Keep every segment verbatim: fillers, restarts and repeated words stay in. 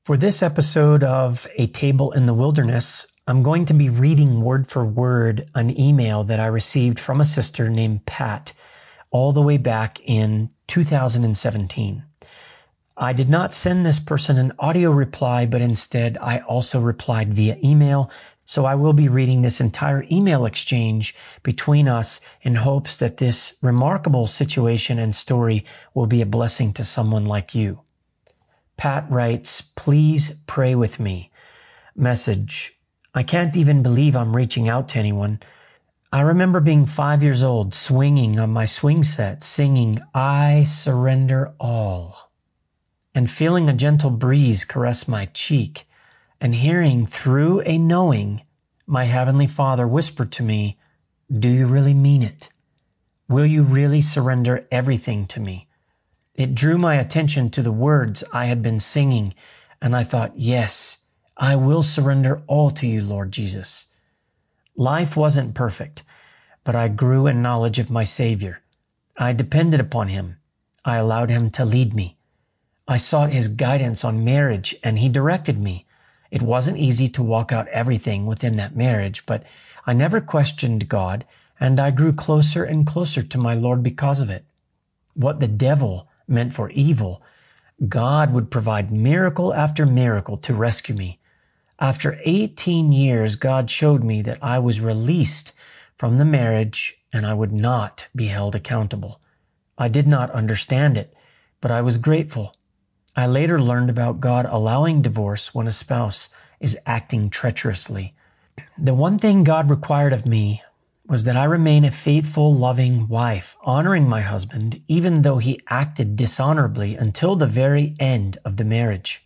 For this episode of A Table in the Wilderness, I'm going to be reading word for word an email that I received from a sister named Pat all the way back in two thousand seventeen. I did not send this person an audio reply, but instead I also replied via email. So I will be reading this entire email exchange between us in hopes that this remarkable situation and story will be a blessing to someone like you. Pat writes, "Please pray with me." Message: I can't even believe I'm reaching out to anyone. I remember being five years old, swinging on my swing set, singing, "I surrender all," and feeling a gentle breeze caress my cheek, and hearing through a knowing my Heavenly Father whisper to me, "Do you really mean it? Will you really surrender everything to me?" It drew my attention to the words I had been singing, and I thought, yes, I will surrender all to you, Lord Jesus. Life wasn't perfect, but I grew in knowledge of my Savior. I depended upon Him. I allowed Him to lead me. I sought His guidance on marriage, and He directed me. It wasn't easy to walk out everything within that marriage, but I never questioned God, and I grew closer and closer to my Lord because of it. What the devil meant for evil, God would provide miracle after miracle to rescue me. After eighteen years, God showed me that I was released from the marriage and I would not be held accountable. I did not understand it, but I was grateful. I later learned about God allowing divorce when a spouse is acting treacherously. The one thing God required of me was that I remain a faithful, loving wife, honoring my husband, even though he acted dishonorably until the very end of the marriage.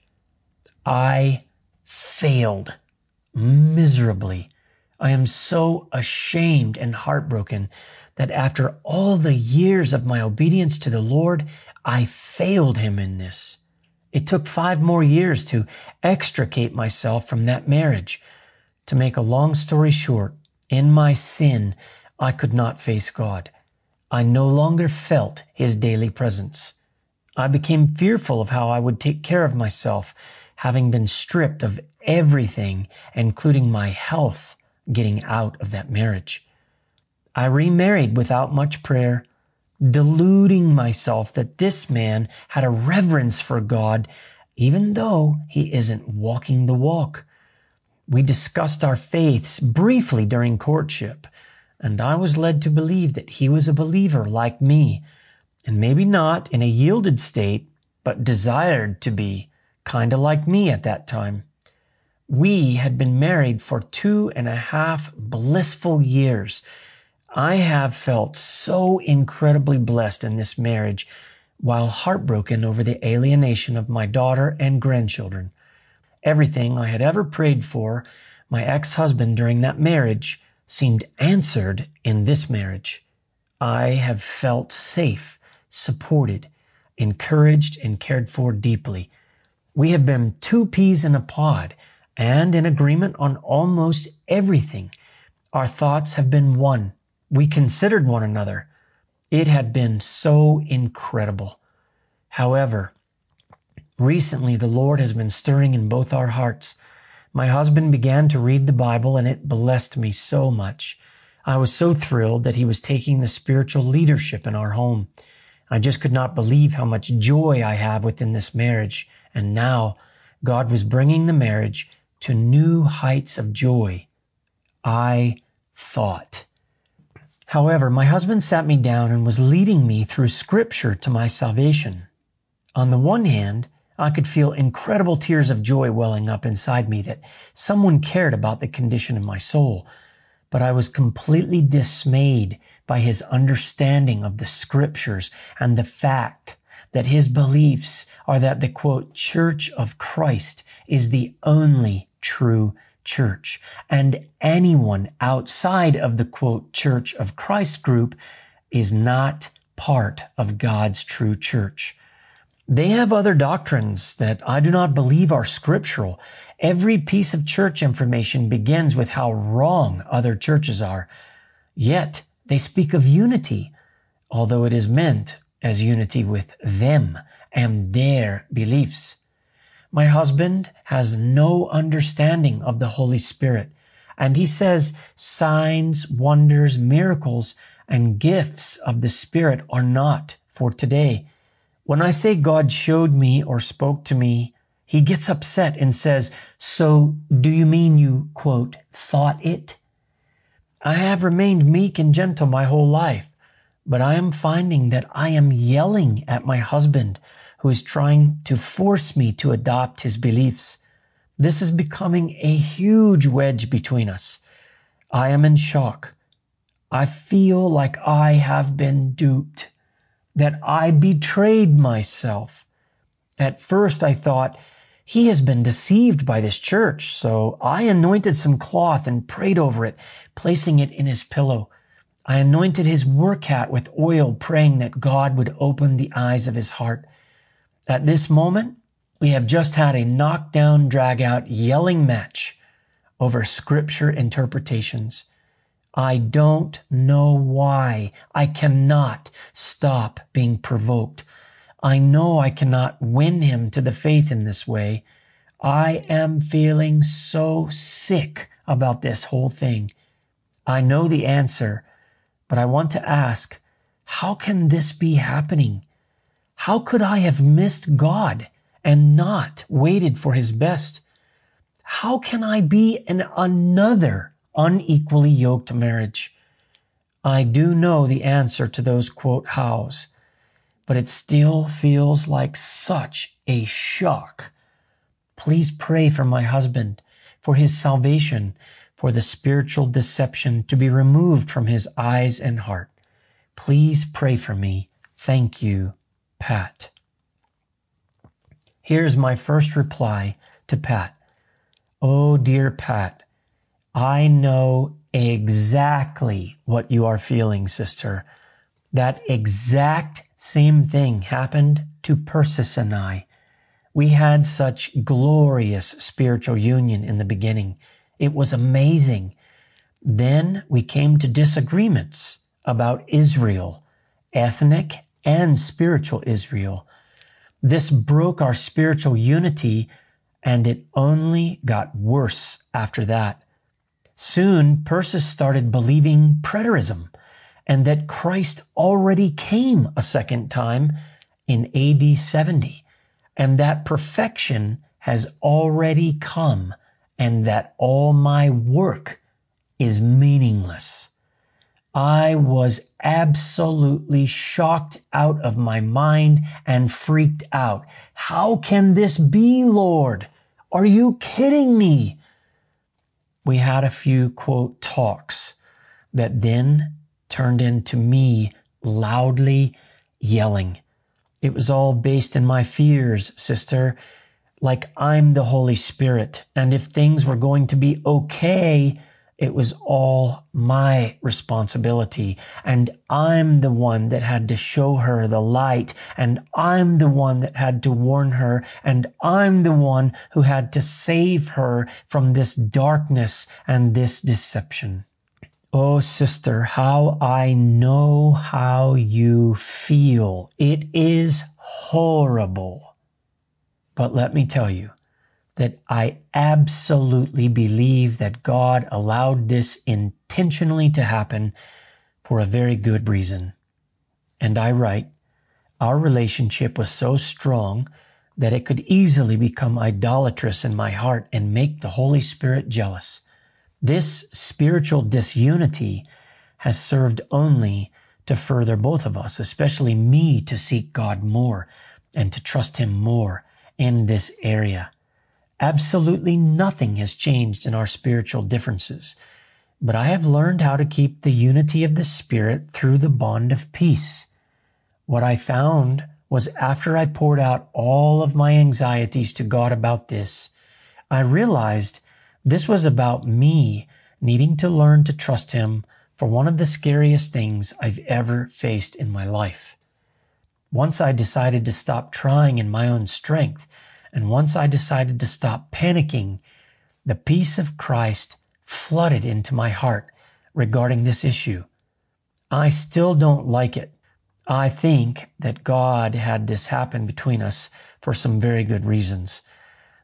I failed miserably. I am so ashamed and heartbroken that after all the years of my obedience to the Lord, I failed Him in this. It took five more years to extricate myself from that marriage. To make a long story short, in my sin, I could not face God. I no longer felt His daily presence. I became fearful of how I would take care of myself, having been stripped of everything, including my health, getting out of that marriage. I remarried without much prayer, deluding myself that this man had a reverence for God, even though he isn't walking the walk. We discussed our faiths briefly during courtship, and I was led to believe that he was a believer like me, and maybe not in a yielded state, but desired to be, kind of like me at that time. We had been married for two and a half blissful years. I have felt so incredibly blessed in this marriage, while heartbroken over the alienation of my daughter and grandchildren. Everything I had ever prayed for my ex-husband during that marriage seemed answered in this marriage. I have felt safe, supported, encouraged, and cared for deeply. We have been two peas in a pod and in agreement on almost everything. Our thoughts have been one. We considered one another. It had been so incredible. However, recently, the Lord has been stirring in both our hearts. My husband began to read the Bible, and it blessed me so much. I was so thrilled that he was taking the spiritual leadership in our home. I just could not believe how much joy I have within this marriage. And now, God was bringing the marriage to new heights of joy. I thought. However, my husband sat me down and was leading me through Scripture to my salvation. On the one hand, I could feel incredible tears of joy welling up inside me that someone cared about the condition of my soul. But I was completely dismayed by his understanding of the Scriptures and the fact that his beliefs are that the, quote, Church of Christ is the only true church, and anyone outside of the, quote, Church of Christ group is not part of God's true church. They have other doctrines that I do not believe are scriptural. Every piece of church information begins with how wrong other churches are. Yet they speak of unity, although it is meant as unity with them and their beliefs. My husband has no understanding of the Holy Spirit. And he says signs, wonders, miracles, and gifts of the Spirit are not for today. When I say God showed me or spoke to me, he gets upset and says, "So do you mean you, quote, thought it?" I have remained meek and gentle my whole life, but I am finding that I am yelling at my husband who is trying to force me to adopt his beliefs. This is becoming a huge wedge between us. I am in shock. I feel like I have been duped, that I betrayed myself. At first I thought, he has been deceived by this church, so I anointed some cloth and prayed over it, placing it in his pillow. I anointed his work hat with oil, praying that God would open the eyes of his heart. At this moment, we have just had a knockdown, drag-out, yelling match over scripture interpretations. I don't know why. I cannot stop being provoked. I know I cannot win him to the faith in this way. I am feeling so sick about this whole thing. I know the answer, but I want to ask, how can this be happening? How could I have missed God and not waited for his best? How can I be in another unequally yoked marriage? I do know the answer to those quote hows, but it still feels like such a shock. Please pray for my husband, for his salvation, for the spiritual deception to be removed from his eyes and heart. Please pray for me. Thank you, Pat. Here's my first reply to Pat. Oh, dear Pat, I know exactly what you are feeling, sister. That exact same thing happened to Persis and I. We had such glorious spiritual union in the beginning. It was amazing. Then we came to disagreements about Israel, ethnic and spiritual Israel. This broke our spiritual unity, and it only got worse after that. Soon, Persis started believing preterism and that Christ already came a second time in A D seventy, and that perfection has already come, and that all my work is meaningless. I was absolutely shocked out of my mind and freaked out. How can this be, Lord? Are you kidding me? We had a few, quote, talks that then turned into me loudly yelling. It was all based in my fears, sister, like I'm the Holy Spirit. And if things were going to be okay, it was all my responsibility. And I'm the one that had to show her the light. And I'm the one that had to warn her. And I'm the one who had to save her from this darkness and this deception. Oh, sister, how I know how you feel. It is horrible. But let me tell you that I absolutely believe that God allowed this intentionally to happen for a very good reason. And I write, our relationship was so strong that it could easily become idolatrous in my heart and make the Holy Spirit jealous. This spiritual disunity has served only to further both of us, especially me, to seek God more and to trust him more in this area. Absolutely nothing has changed in our spiritual differences, but I have learned how to keep the unity of the Spirit through the bond of peace. What I found was after I poured out all of my anxieties to God about this, I realized this was about me needing to learn to trust him for one of the scariest things I've ever faced in my life. Once I decided to stop trying in my own strength, and once I decided to stop panicking, the peace of Christ flooded into my heart regarding this issue. I still don't like it. I think that God had this happen between us for some very good reasons.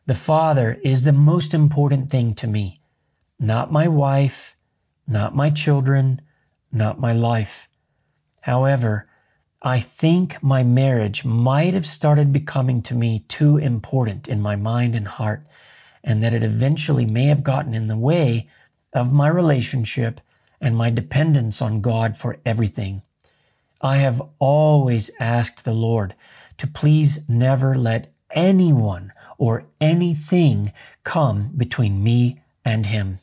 The Father is the most important thing to me. Not my wife, not my children, not my life. However, I think my marriage might have started becoming to me too important in my mind and heart, and that it eventually may have gotten in the way of my relationship and my dependence on God for everything. I have always asked the Lord to please never let anyone or anything come between me and Him.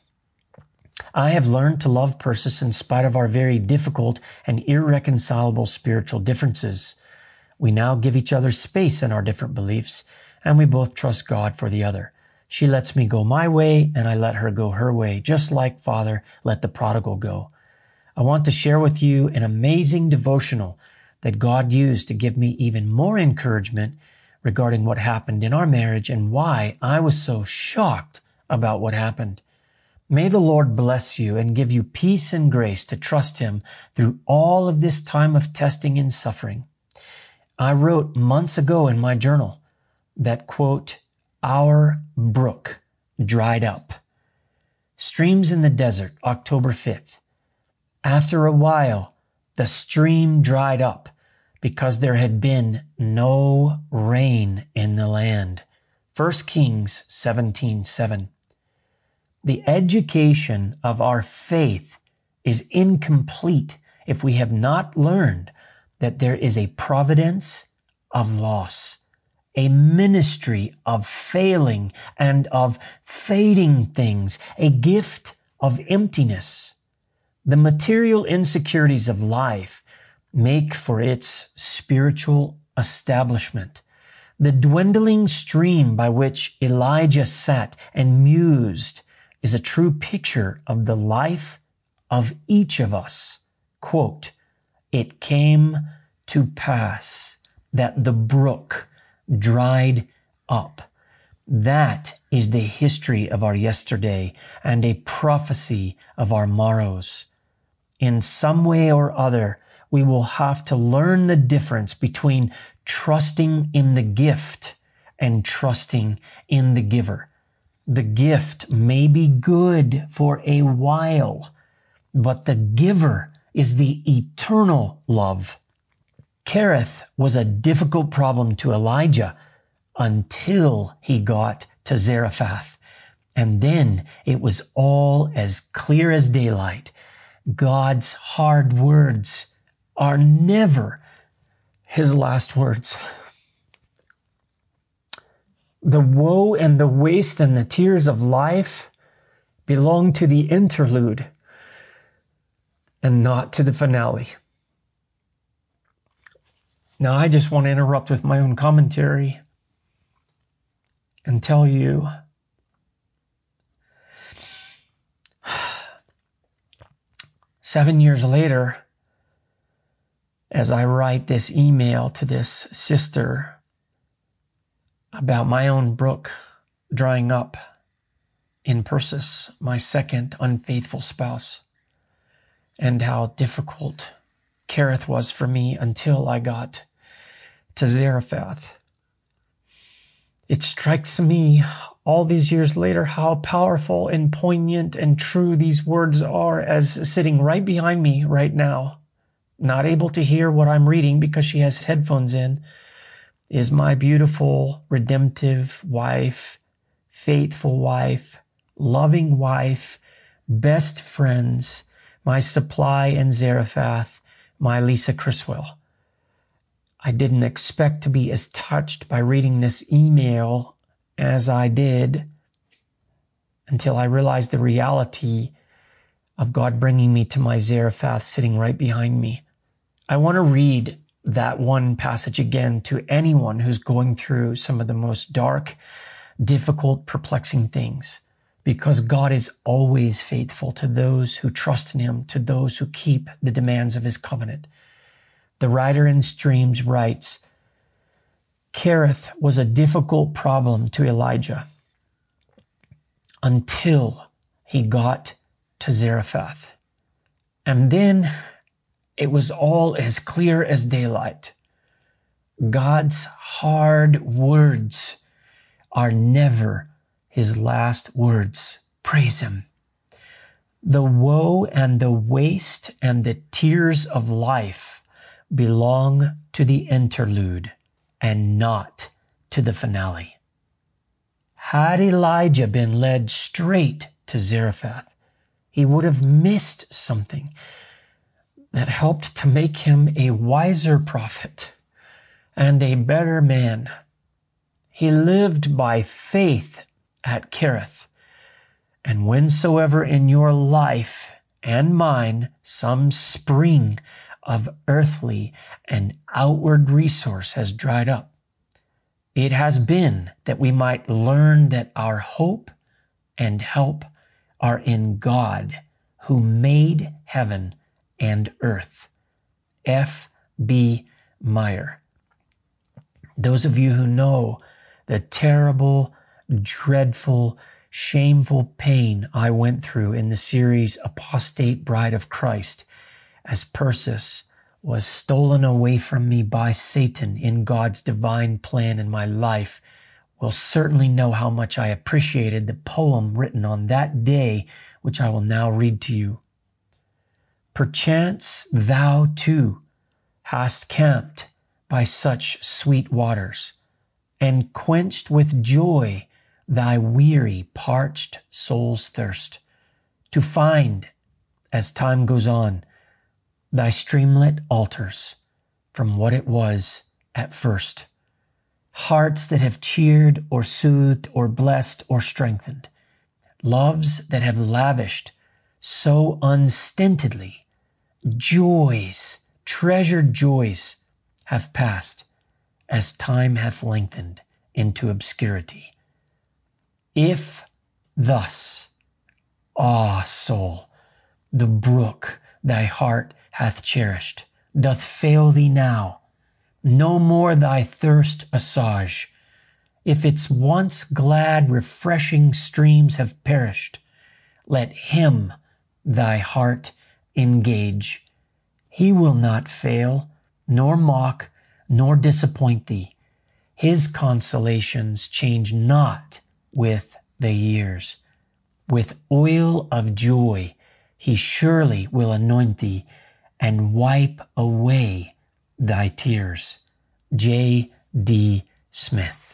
I have learned to love Persis in spite of our very difficult and irreconcilable spiritual differences. We now give each other space in our different beliefs, and we both trust God for the other. She lets me go my way, and I let her go her way, just like Father let the prodigal go. I want to share with you an amazing devotional that God used to give me even more encouragement regarding what happened in our marriage and why I was so shocked about what happened. May the Lord bless you and give you peace and grace to trust Him through all of this time of testing and suffering. I wrote months ago in my journal that, quote, our brook dried up. Streams in the desert, October fifth. After a while, the stream dried up because there had been no rain in the land. First Kings seventeen seven. The education of our faith is incomplete if we have not learned that there is a providence of loss, a ministry of failing and of fading things, a gift of emptiness. The material insecurities of life make for its spiritual establishment. The dwindling stream by which Elijah sat and mused is a true picture of the life of each of us. Quote, it came to pass that the brook dried up. That is the history of our yesterday and a prophecy of our morrows. In some way or other, we will have to learn the difference between trusting in the gift and trusting in the giver. The gift may be good for a while, but the giver is the eternal love. Cherith was a difficult problem to Elijah until he got to Zarephath. And then it was all as clear as daylight. God's hard words are never His last words. The woe and the waste and the tears of life belong to the interlude and not to the finale. Now, I just want to interrupt with my own commentary and tell you seven years later, as I write this email to this sister about my own brook drying up in Persis, my second unfaithful spouse, and how difficult Cherith was for me until I got to Zarephath. It strikes me all these years later how powerful and poignant and true these words are, as sitting right behind me right now, not able to hear what I'm reading because she has headphones in, is my beautiful, redemptive wife, faithful wife, loving wife, best friends, my supply in Zarephath, my Lisa Criswell. I didn't expect to be as touched by reading this email as I did until I realized the reality of God bringing me to my Zarephath sitting right behind me. I want to read that one passage again to anyone who's going through some of the most dark, difficult, perplexing things, because God is always faithful to those who trust in Him, to those who keep the demands of His covenant. The writer in Streams writes, Cherith was a difficult problem to Elijah until he got to Zarephath. And then it was all as clear as daylight. God's hard words are never his last words. Praise him. The woe and the waste and the tears of life belong to the interlude and not to the finale. Had Elijah been led straight to Zarephath, he would have missed something that helped to make him a wiser prophet and a better man. He lived by faith at Kerith. And whensoever in your life and mine some spring of earthly and outward resource has dried up, it has been that we might learn that our hope and help are in God, who made heaven and earth. F B Meyer. Those of you who know the terrible, dreadful, shameful pain I went through in the series Apostate Bride of Christ, as Persis was stolen away from me by Satan in God's divine plan in my life, will certainly know how much I appreciated the poem written on that day, which I will now read to you. Perchance thou too hast camped by such sweet waters, and quenched with joy thy weary, parched soul's thirst, to find, as time goes on, thy streamlet alters from what it was at first. Hearts that have cheered or soothed or blessed or strengthened, loves that have lavished so unstintedly, joys, treasured joys, have passed as time hath lengthened into obscurity. If thus, ah, soul, the brook thy heart hath cherished doth fail thee now, no more thy thirst assuage, if its once glad refreshing streams have perished, let him thy heart engage. He will not fail, nor mock, nor disappoint thee. His consolations change not with the years. With oil of joy he surely will anoint thee and wipe away thy tears. J D Smith.